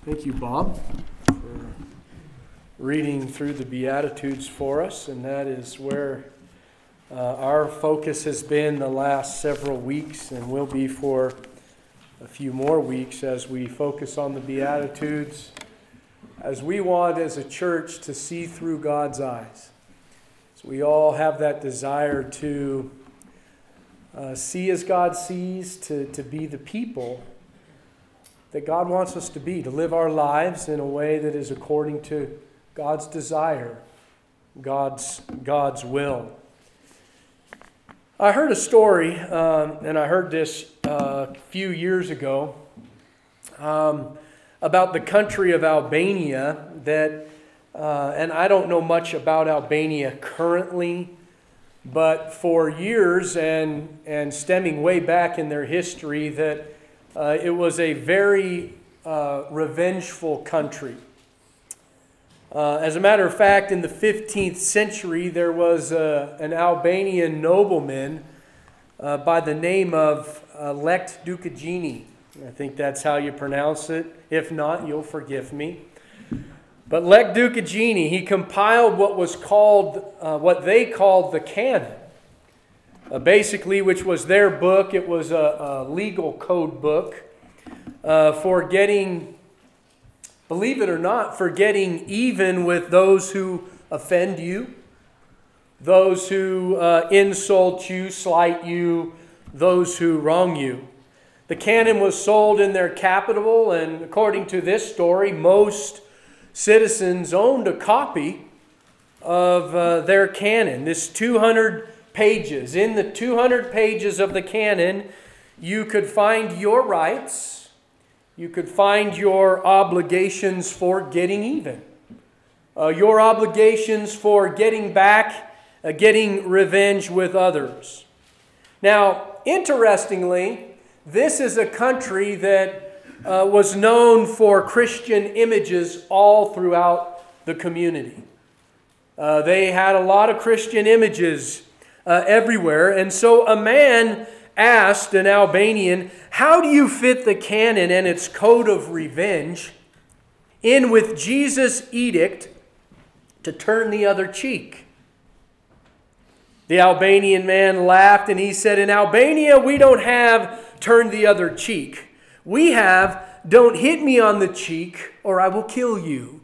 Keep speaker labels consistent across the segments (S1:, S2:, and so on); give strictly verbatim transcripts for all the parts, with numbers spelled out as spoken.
S1: Thank you, Bob, for reading through the Beatitudes for us, and that is where uh, our focus has been the last several weeks and will be for a few more weeks as we focus on the Beatitudes, as we want as a church to see through God's eyes. So we all have that desire to uh, see as God sees, to, to be the people that God wants us to be, to live our lives in a way that is according to God's desire, God's, God's will. I heard a story, um, and I heard this uh, a few years ago, um, about the country of Albania that, uh, and I don't know much about Albania currently, but for years and, and stemming way back in their history, that Uh, it was a very uh, revengeful country. Uh, as a matter of fact, in the fifteenth century, there was uh, an Albanian nobleman uh, by the name of uh, Lect Dukagjini. I think that's how you pronounce it. If not, you'll forgive me. But Lect Dukagjini, he compiled what was called, uh, what they called the canon. Uh, basically, which was their book. It was a, a legal code book uh, for getting, believe it or not, for getting even with those who offend you, those who uh, insult you, slight you, those who wrong you. The canon was sold in their capital, and according to this story, most citizens owned a copy of uh, their canon. This two hundred pages. In the two hundred pages of the canon, you could find your rights. You could find your obligations for getting even. Uh, your obligations for getting back, uh, getting revenge with others. Now, interestingly, this is a country that uh, was known for Christian images all throughout the community. Uh, they had a lot of Christian images Uh, everywhere. And so a man asked an Albanian, how do you fit the canon and its code of revenge in with Jesus' edict to turn the other cheek? The Albanian man laughed and he said, in Albania we don't have turn the other cheek. We have don't hit me on the cheek or I will kill you.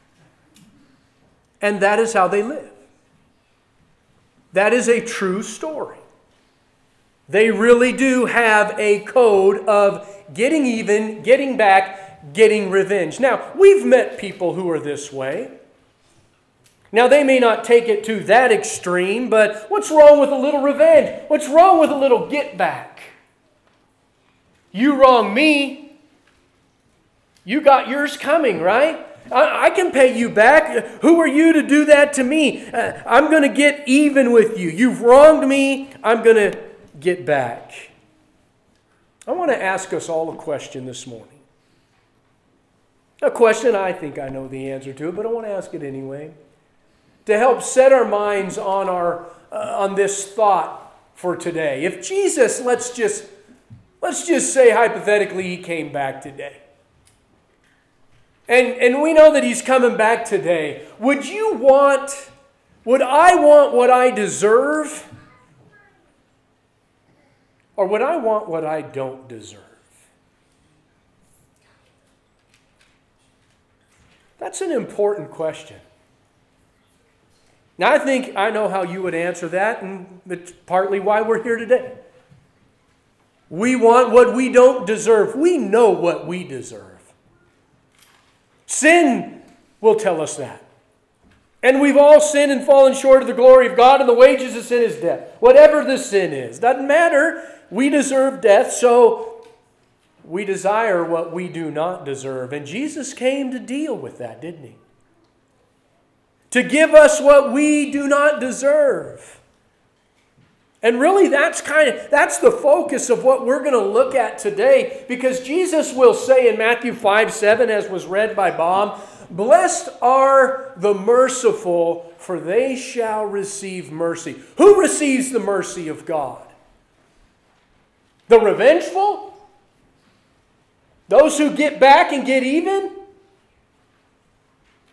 S1: And that is how they live. That is a true story. They really do have a code of getting even, getting back, getting revenge. Now, we've met people who are this way. Now, they may not take it to that extreme, but what's wrong with a little revenge? What's wrong with a little get back? You wrong me. You got yours coming, right? I can pay you back. Who are you to do that to me? Uh, I'm going to get even with you. You've wronged me. I'm going to get back. I want to ask us all a question this morning. A question I think I know the answer to, but I want to ask it anyway. To help set our minds on our uh, on this thought for today. If Jesus, let's just let's just say hypothetically he came back today. And, and we know that he's coming back today. Would you want, would I want what I deserve? Or would I want what I don't deserve? That's an important question. Now, I think I know how you would answer that, and it's partly why we're here today. We want what we don't deserve. We know what we deserve. Sin will tell us that. And we've all sinned and fallen short of the glory of God, and the wages of sin is death. Whatever the sin is, doesn't matter. We deserve death, so we desire what we do not deserve. And Jesus came to deal with that, didn't he? To give us what we do not deserve. And really, that's kind of that's the focus of what we're going to look at today, because Jesus will say in Matthew five seven, as was read by Bob, blessed are the merciful, for they shall receive mercy. Who receives the mercy of God? The revengeful? Those who get back and get even?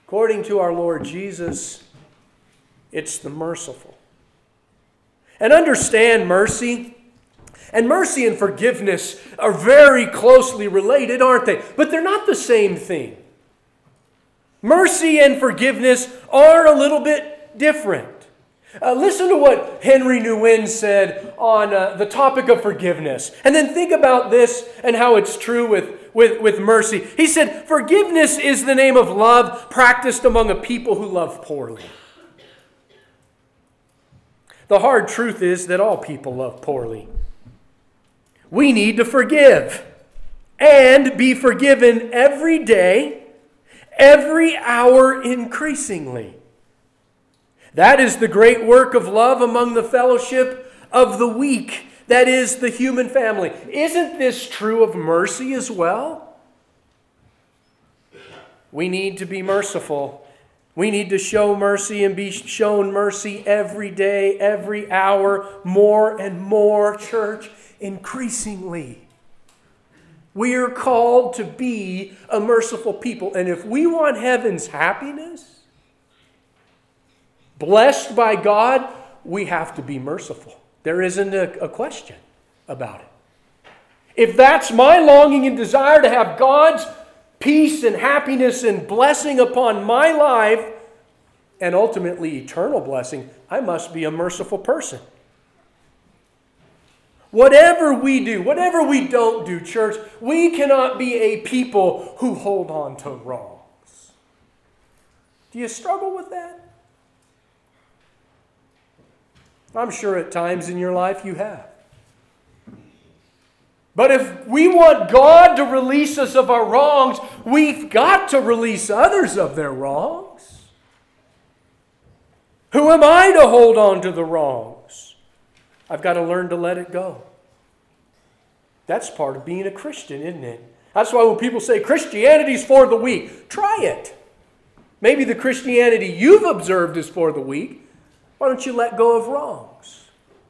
S1: According to our Lord Jesus, it's the merciful. And understand mercy. And mercy and forgiveness are very closely related, aren't they? But they're not the same thing. Mercy and forgiveness are a little bit different. Uh, listen to what Henry Nguyen said on uh, the topic of forgiveness. And then think about this and how it's true with, with, with mercy. He said, forgiveness is the name of love practiced among a people who love poorly. The hard truth is that all people love poorly. We need to forgive and be forgiven every day, every hour increasingly. That is the great work of love among the fellowship of the weak, that is, the human family. Isn't this true of mercy as well? We need to be merciful. We need to show mercy and be shown mercy every day, every hour, more and more, church, increasingly. We are called to be a merciful people. And if we want heaven's happiness, blessed by God, we have to be merciful. There isn't a, a question about it. If that's my longing and desire to have God's peace and happiness and blessing upon my life, and ultimately eternal blessing, I must be a merciful person. Whatever we do, whatever we don't do, church, we cannot be a people who hold on to wrongs. Do you struggle with that? I'm sure at times in your life you have. But if we want God to release us of our wrongs, we've got to release others of their wrongs. Who am I to hold on to the wrongs? I've got to learn to let it go. That's part of being a Christian, isn't it? That's why when people say Christianity's for the weak, try it. Maybe the Christianity you've observed is for the weak. Why don't you let go of wrongs?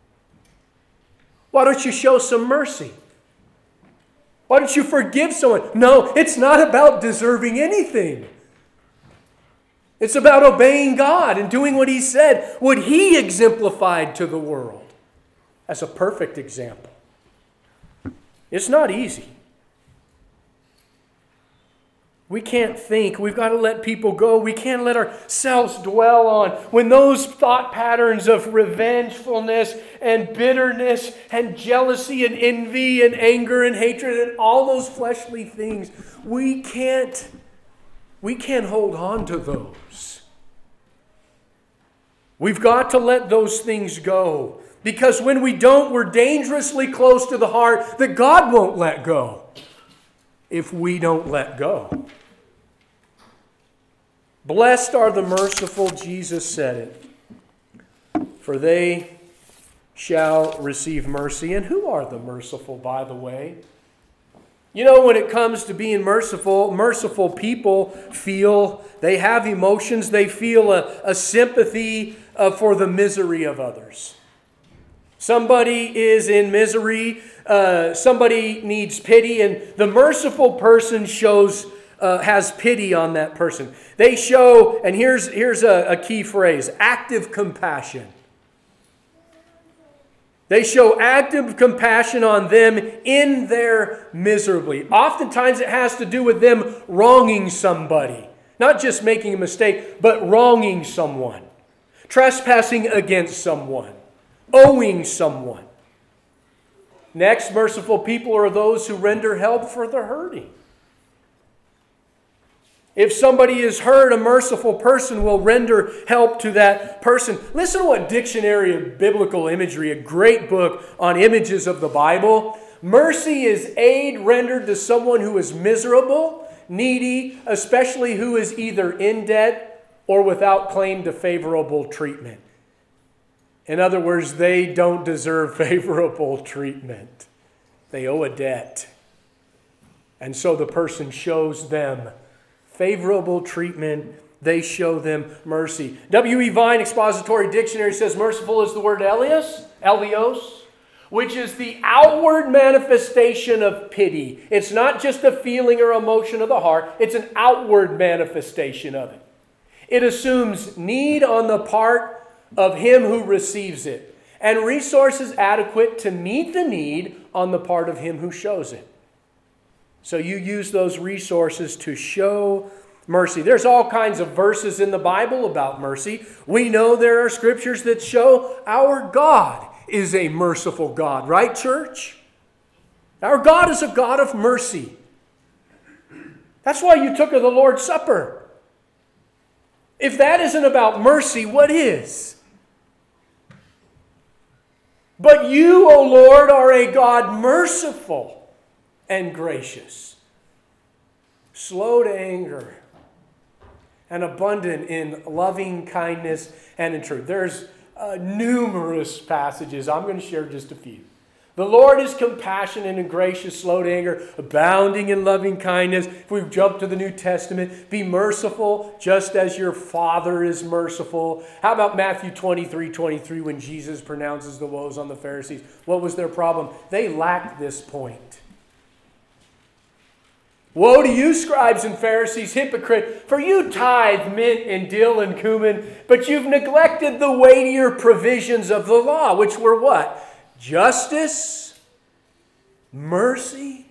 S1: Why don't you show some mercy? Why don't you forgive someone? No, it's not about deserving anything. It's about obeying God and doing what He said, what He exemplified to the world as a perfect example. It's not easy. We can't think. We've got to let people go. We can't let ourselves dwell on when those thought patterns of revengefulness and bitterness and jealousy and envy and anger and hatred and all those fleshly things, we can't, we can't hold on to those. We've got to let those things go. Because when we don't, we're dangerously close to the heart that God won't let go if we don't let go. Blessed are the merciful, Jesus said it, for they shall receive mercy. And who are the merciful, by the way? You know, when it comes to being merciful, merciful people feel, they have emotions, they feel a, a sympathy uh, for the misery of others. Somebody is in misery, uh, somebody needs pity, and the merciful person shows Uh, has pity on that person. They show, and here's, here's a, a key phrase, active compassion. They show active compassion on them in their miserably. Oftentimes it has to do with them wronging somebody. Not just making a mistake, but wronging someone. Trespassing against someone. Owing someone. Next, merciful people are those who render help for the hurting. If somebody is hurt, a merciful person will render help to that person. Listen to what Dictionary of Biblical Imagery, a great book on images of the Bible. Mercy is aid rendered to someone who is miserable, needy, especially who is either in debt or without claim to favorable treatment. In other words, they don't deserve favorable treatment. They owe a debt. And so the person shows them favorable treatment. They show them mercy. W E Vine Expository Dictionary says merciful is the word elios, elios, which is the outward manifestation of pity. It's not just a feeling or emotion of the heart. It's an outward manifestation of it. It assumes need on the part of him who receives it, and resources adequate to meet the need on the part of him who shows it. So you use those resources to show mercy. There's all kinds of verses in the Bible about mercy. We know there are scriptures that show our God is a merciful God, right, church? Our God is a God of mercy. That's why you took of the Lord's Supper. If that isn't about mercy, what is? But you, O Lord, are a God merciful and gracious, slow to anger, and abundant in loving kindness and in truth. There's uh, numerous passages. I'm going to share just a few. The Lord is compassionate and gracious, slow to anger, abounding in loving kindness. If we jump to the New Testament, be merciful just as your Father is merciful. How about Matthew twenty-three twenty-three when Jesus pronounces the woes on the Pharisees? What was their problem? They lacked this point. Woe to you, scribes and Pharisees, hypocrite, for you tithe mint and dill and cumin, but you've neglected the weightier provisions of the law, which were what? Justice, mercy,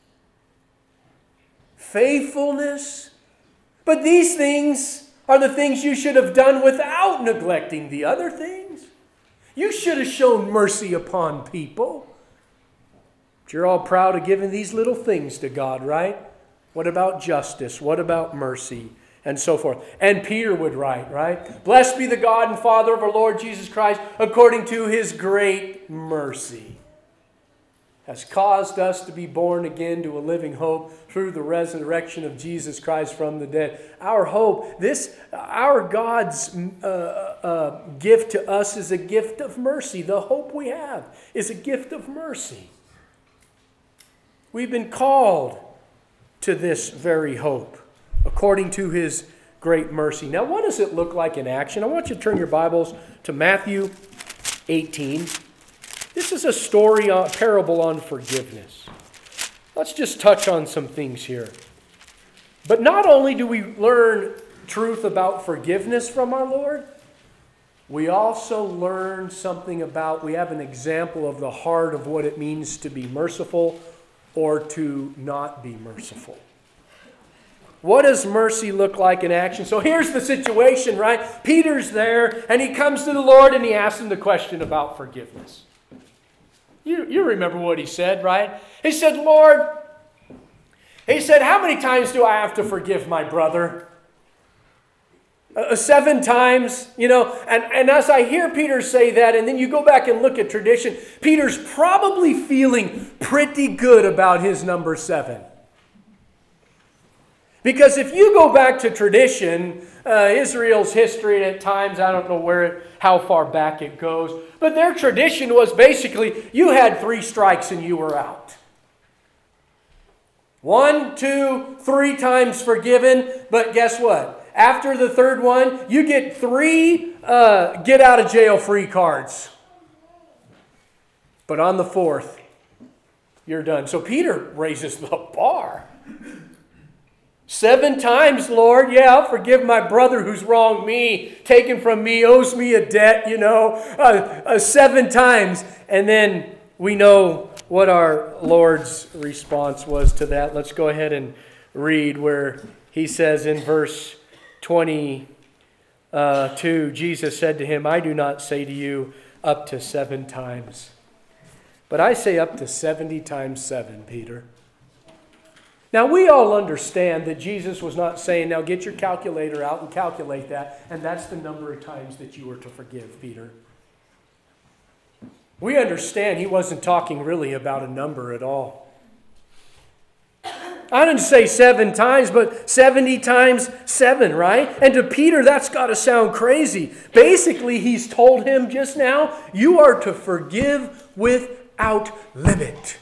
S1: faithfulness. But these things are the things you should have done without neglecting the other things. You should have shown mercy upon people. But you're all proud of giving these little things to God, right? What about justice? What about mercy? And so forth. And Peter would write, right? Blessed be the God and Father of our Lord Jesus Christ, according to his great mercy, has caused us to be born again to a living hope through the resurrection of Jesus Christ from the dead. Our hope, this, our God's uh, uh, gift to us is a gift of mercy. The hope we have is a gift of mercy. We've been called to this very hope, according to his great mercy. Now, what does it look like in action? I want you to turn your Bibles to Matthew eighteen. This is a story, a parable on forgiveness. Let's just touch on some things here. But not only do we learn truth about forgiveness from our Lord, we also learn something about, we have an example of the heart of what it means to be merciful or to not be merciful. What does mercy look like in action? So here's the situation, right? Peter's there, and he comes to the Lord, and he asks him the question about forgiveness. You, you remember what he said, right? He said, Lord, he said, how many times do I have to forgive my brother? Uh, seven times, you know, and, and as I hear Peter say that, and then you go back and look at tradition, Peter's probably feeling pretty good about his number seven. Because if you go back to tradition, uh, Israel's history at times, I don't know where it, how far back it goes, but their tradition was basically you had three strikes and you were out. One, two, three times forgiven, but guess what? After the third one, you get three uh, get out of jail free cards. But on the fourth, you're done. So Peter raises the bar. Seven times, Lord, yeah, I'll forgive my brother who's wronged me, taken from me, owes me a debt, you know, uh, uh, seven times. And then we know what our Lord's response was to that. Let's go ahead and read where he says in verse twenty-two, Jesus said to him, I do not say to you up to seven times, but I say up to seventy times seven, Peter. Now, we all understand that Jesus was not saying, now get your calculator out and calculate that, and that's the number of times that you were to forgive, Peter. We understand he wasn't talking really about a number at all. I didn't say seven times, but seventy times seven, right? And to Peter, that's got to sound crazy. Basically, he's told him just now, you are to forgive without limit.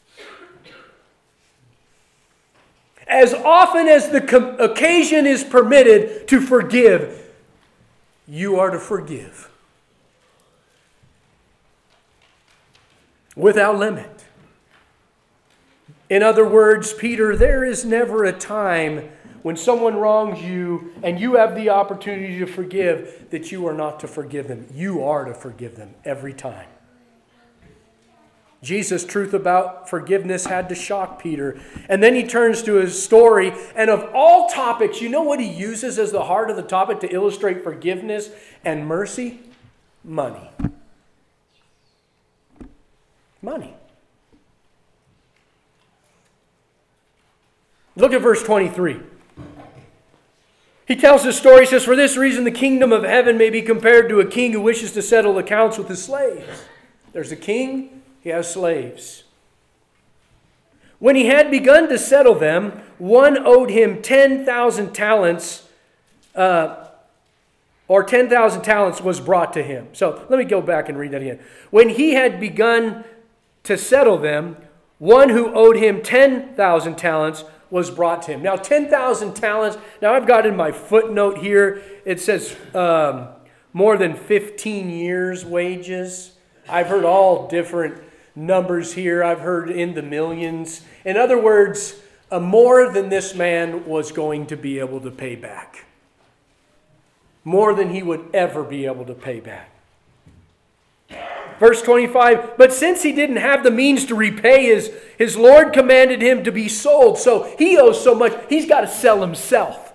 S1: As often as the co- occasion is permitted to forgive, you are to forgive. Without limit. In other words, Peter, there is never a time when someone wrongs you and you have the opportunity to forgive, that you are not to forgive them. You are to forgive them every time. Jesus' truth about forgiveness had to shock Peter. And then he turns to his story. And of all topics, you know what he uses as the heart of the topic to illustrate forgiveness and mercy? Money. Money. Look at verse twenty-three. He tells his story. He says, "For this reason the kingdom of heaven may be compared to a king who wishes to settle accounts with his slaves." There's a king. He has slaves. "When he had begun to settle them, one owed him ten thousand talents, uh, or ten thousand talents was brought to him." So let me go back and read that again. "When he had begun to settle them, one who owed him ten thousand talents was brought to him." Now, ten thousand talents, now I've got in my footnote here, it says um, more than fifteen years' wages. I've heard all different numbers here. I've heard in the millions. In other words, uh, more than this man was going to be able to pay back. More than he would ever be able to pay back. Verse twenty-five, "But since he didn't have the means to repay, his, his Lord commanded him to be sold." So he owes so much, he's got to sell himself.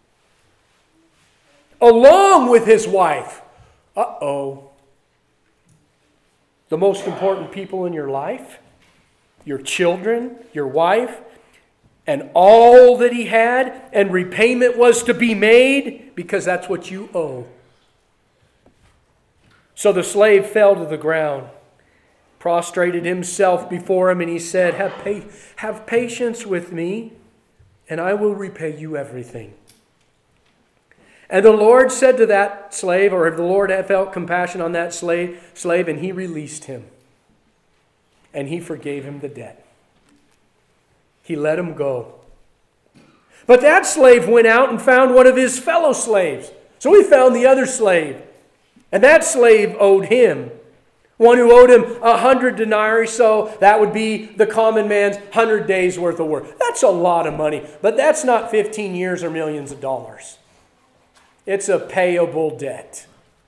S1: Along with his wife. Uh-oh. The most important people in your life, your children, your wife, and all that he had, and repayment was to be made because that's what you owe. So the slave fell to the ground, prostrated himself before him, and he said, have, pa- have patience with me, and I will repay you everything. And the Lord said to that slave, or the Lord had felt compassion on that slave, slave, and he released him. And he forgave him the debt. He let him go. But that slave went out and found one of his fellow slaves. So he found the other slave. And that slave owed him. One who owed him a hundred denarii, so that would be the common man's hundred days worth of work. That's a lot of money, but that's not fifteen years or millions of dollars. It's a payable debt.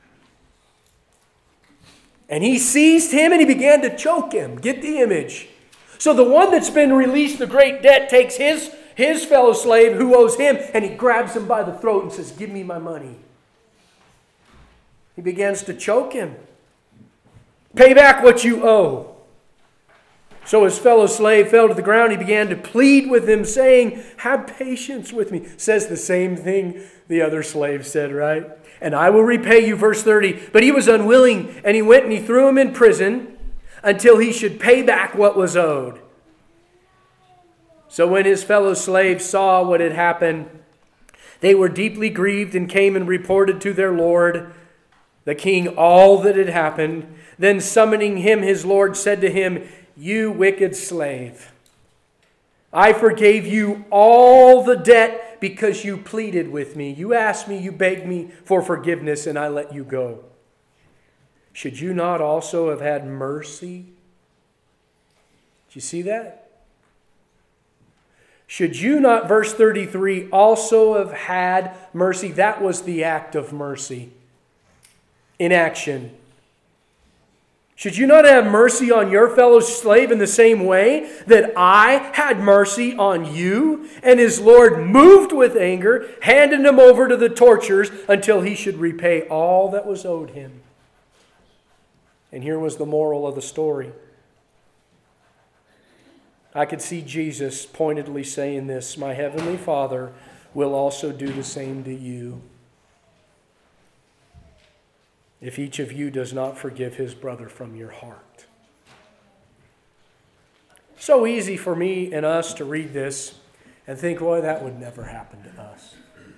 S1: And he seized him and he began to choke him. Get the image. So the one that's been released the great debt takes his, his fellow slave who owes him and he grabs him by the throat and says, "Give me my money." He begins to choke him. "Pay back what you owe." So his fellow slave fell to the ground. He began to plead with him, saying, "Have patience with me." Says the same thing the other slave said, right? "And I will repay you," verse thirty. But he was unwilling, and he went and he threw him in prison until he should pay back what was owed. So when his fellow slaves saw what had happened, they were deeply grieved and came and reported to their lord, the king, all that had happened. Then summoning him, his lord said to him, "You wicked slave, I forgave you all the debt because you pleaded with me. You asked me, you begged me for forgiveness, and I let you go. Should you not also have had mercy?" Did you see that? Should you not, verse thirty-three, also have had mercy? That was the act of mercy in action. Should you not have mercy on your fellow slave in the same way that I had mercy on you? And his Lord, moved with anger, handed him over to the torturers until he should repay all that was owed him. And here was the moral of the story. I could see Jesus pointedly saying this, "My heavenly Father will also do the same to you if each of you does not forgive his brother from your heart." So easy for me and us to read this and think, "Boy, that would never happen to us."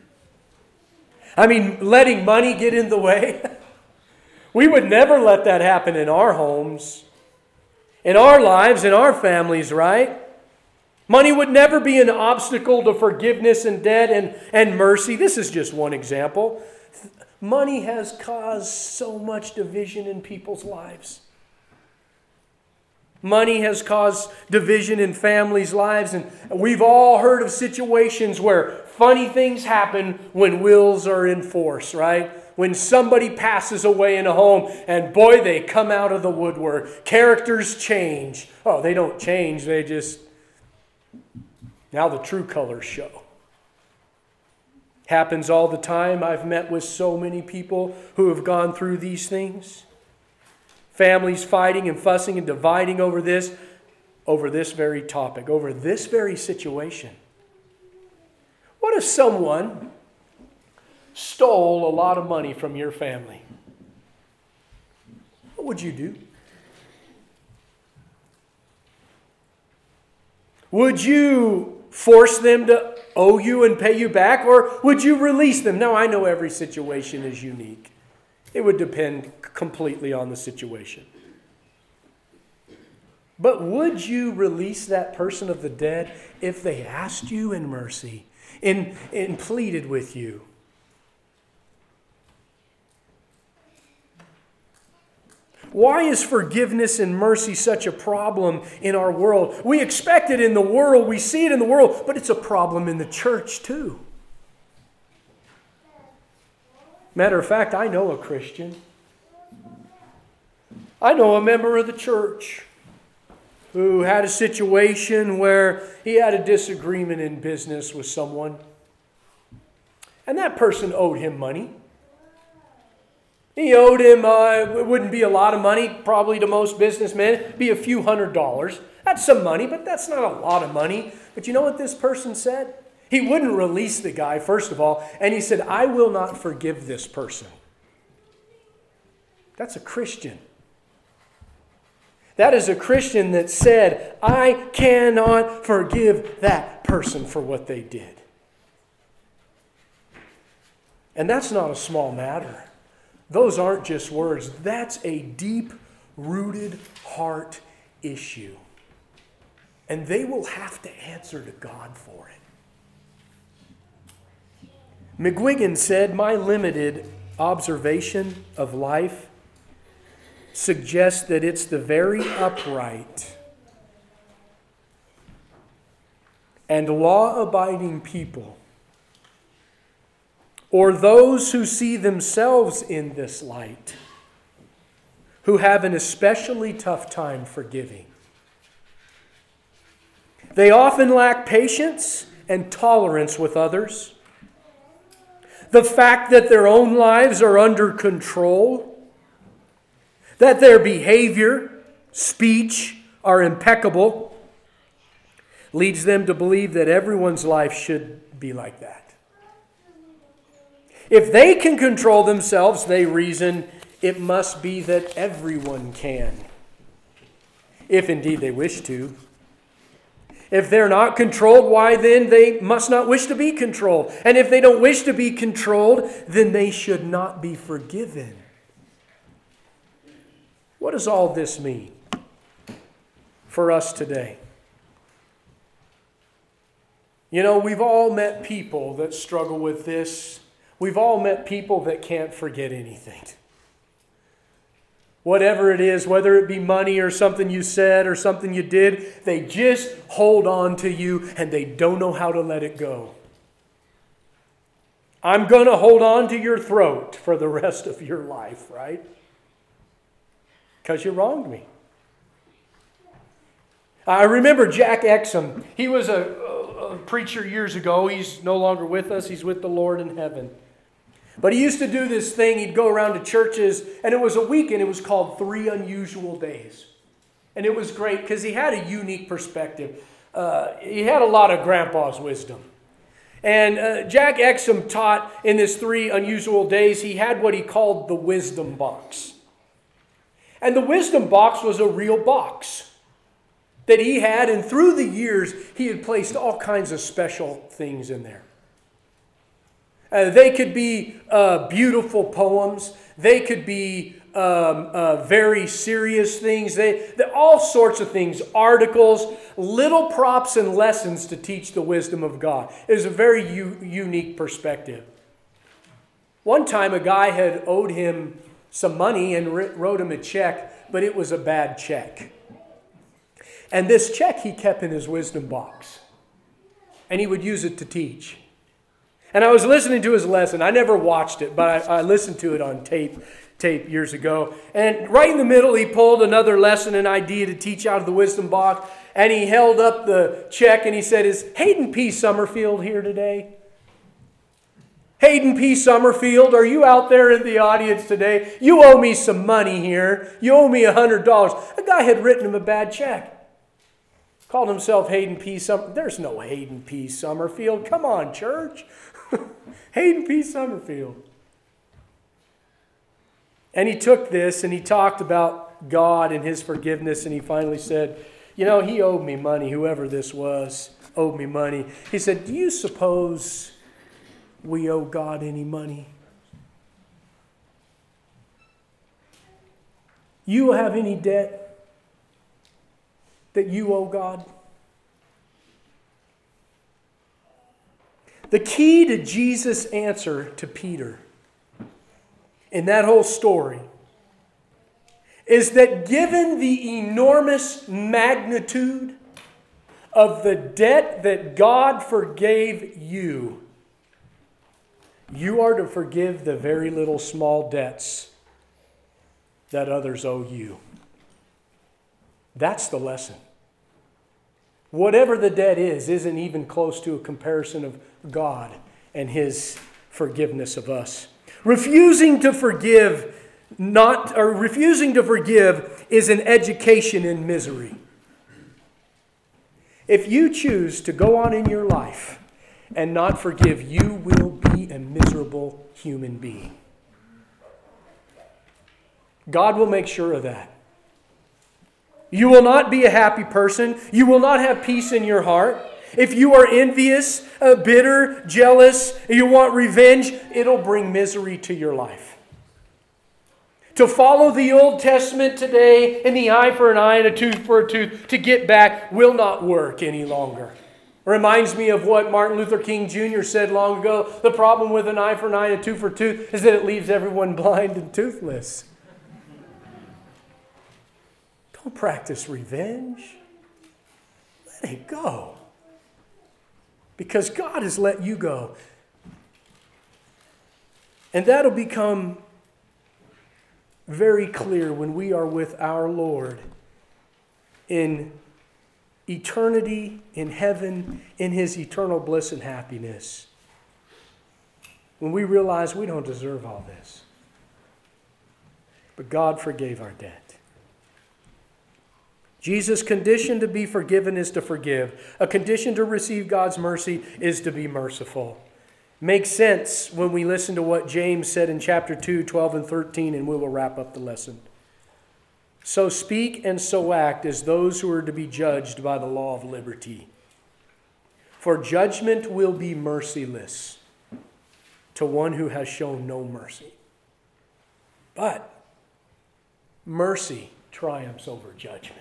S1: I mean, letting money get in the way. We would never let that happen in our homes, in our lives, in our families, right? Money would never be an obstacle to forgiveness and debt and, and mercy. This is just one example. Money has caused so much division in people's lives. Money has caused division in families' lives, and we've all heard of situations where funny things happen when wills are in force, right? When somebody passes away in a home, and boy, they come out of the woodwork. Characters change. Oh, they don't change, they just... Now the true colors show. Happens all the time. I've met with so many people who have gone through these things. Families fighting and fussing and dividing over this, over this very topic, over this very situation. What if someone stole a lot of money from your family? What would you do? Would you force them to owe you and pay you back, or would you release them? Now, I know every situation is unique. It would depend completely on the situation. But would you release that person of the dead if they asked you in mercy and, and pleaded with you? Why is forgiveness and mercy such a problem in our world? We expect it in the world, we see it in the world, but it's a problem in the church too. Matter of fact, I know a Christian. I know a member of the church who had a situation where he had a disagreement in business with someone. And that person owed him money. He owed him, uh, it wouldn't be a lot of money, probably to most businessmen. It'd be a few hundred dollars. That's some money, but that's not a lot of money. But you know what this person said? He wouldn't release the guy, first of all, and he said, I will not forgive this person. That's a Christian. That is a Christian that said, I cannot forgive that person for what they did. And that's not a small matter. Those aren't just words. That's a deep-rooted heart issue. And they will have to answer to God for it. McGuigan said, my limited observation of life suggests that it's the very upright and law-abiding people, or those who see themselves in this light, who have an especially tough time forgiving. They often lack patience and tolerance with others. The fact that their own lives are under control, that their behavior, speech are impeccable, leads them to believe that everyone's life should be like that. If they can control themselves, they reason, it must be that everyone can, if indeed they wish to. If they're not controlled, why then they must not wish to be controlled. And if they don't wish to be controlled, then they should not be forgiven. What does all this mean for us today? You know, we've all met people that struggle with this. We've all met people that can't forget anything. Whatever it is, whether it be money or something you said or something you did, they just hold on to you and they don't know how to let it go. I'm going to hold on to your throat for the rest of your life, right? Because you wronged me. I remember Jack Exum. He was a, a, a preacher years ago. He's no longer with us. He's with the Lord in heaven. But he used to do this thing. He'd go around to churches, and it was a weekend. It was called Three Unusual Days. And it was great because he had a unique perspective. Uh, he had a lot of grandpa's wisdom. And uh, Jack Exum taught in this Three Unusual Days, he had what he called the wisdom box. And the wisdom box was a real box that he had, and through the years, he had placed all kinds of special things in there. Uh, they could be uh, beautiful poems. They could be um, uh, very serious things. They, they, all sorts of things. Articles, little props and lessons to teach the wisdom of God. It was a very u- unique perspective. One time a guy had owed him some money and wrote him a check, but it was a bad check. And this check he kept in his wisdom box. And he would use it to teach. And I was listening to his lesson. I never watched it, but I, I listened to it on tape tape years ago. And right in the middle, he pulled another lesson, an idea to teach out of the wisdom box. And he held up the check and he said, "Is Hayden P. Summerfield here today? Hayden P. Summerfield, are you out there in the audience today? You owe me some money here. You owe me one hundred dollars. A guy had written him a bad check. Called himself Hayden P. Summerfield. There's no Hayden P. Summerfield. Come on, church. Hayden P. Summerfield. And he took this and he talked about God and His forgiveness, and he finally said, you know, he owed me money. Whoever this was owed me money. He said, do you suppose we owe God any money? You have any debt that you owe God? The key to Jesus' answer to Peter in that whole story is that given the enormous magnitude of the debt that God forgave you, you are to forgive the very little small debts that others owe you. That's the lesson. Whatever the debt is, isn't even close to a comparison of God and His forgiveness of us. Refusing to forgive not or refusing to forgive is an education in misery. If you choose to go on in your life and not forgive, you will be a miserable human being. God will make sure of that. You will not be a happy person. You will not have peace in your heart. If you are envious, uh, bitter, jealous, you want revenge, it'll bring misery to your life. To follow the Old Testament today and the eye for an eye and a tooth for a tooth to get back will not work any longer. Reminds me of what Martin Luther King Junior said long ago. The problem with an eye for an eye and a tooth for a tooth is that it leaves everyone blind and toothless. Don't practice revenge. Let it go. Because God has let you go. And that'll become very clear when we are with our Lord in eternity, in heaven, in His eternal bliss and happiness. When we realize we don't deserve all this. But God forgave our debt. Jesus' condition to be forgiven is to forgive. A condition to receive God's mercy is to be merciful. Makes sense when we listen to what James said in chapter two, twelve and thirteen, and we will wrap up the lesson. So speak and so act as those who are to be judged by the law of liberty. For judgment will be merciless to one who has shown no mercy. But mercy triumphs over judgment.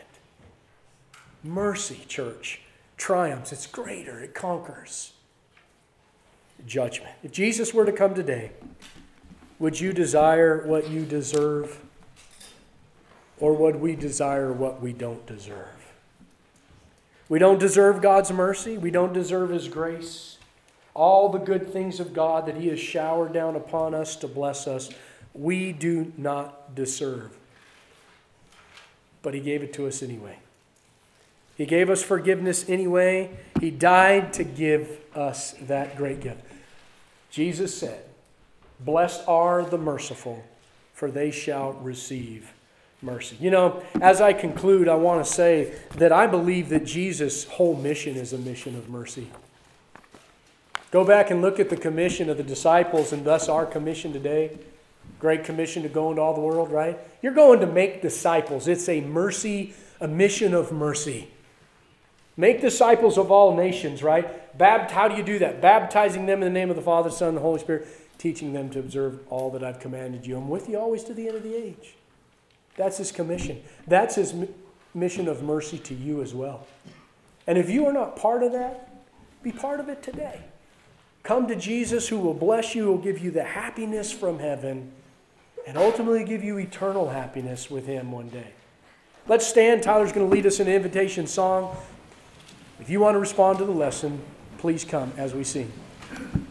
S1: Mercy, church, triumphs. It's greater. It conquers judgment. If Jesus were to come today, would you desire what you deserve? Or would we desire what we don't deserve? We don't deserve God's mercy. We don't deserve His grace. All the good things of God that He has showered down upon us to bless us, we do not deserve. But He gave it to us anyway. He gave us forgiveness anyway. He died to give us that great gift. Jesus said, blessed are the merciful, for they shall receive mercy. You know, as I conclude, I want to say that I believe that Jesus' whole mission is a mission of mercy. Go back and look at the commission of the disciples and thus our commission today. Great commission to go into all the world, right? You're going to make disciples. It's a mercy, a mission of mercy. Make disciples of all nations, right? Bapt- how do you do that? Baptizing them in the name of the Father, Son, and the Holy Spirit, teaching them to observe all that I've commanded you. I'm with you always to the end of the age. That's His commission. That's His mi- mission of mercy to you as well. And if you are not part of that, be part of it today. Come to Jesus, who will bless you, who will give you the happiness from heaven, and ultimately give you eternal happiness with Him one day. Let's stand. Tyler's going to lead us in an invitation song. If you want to respond to the lesson, please come as we sing.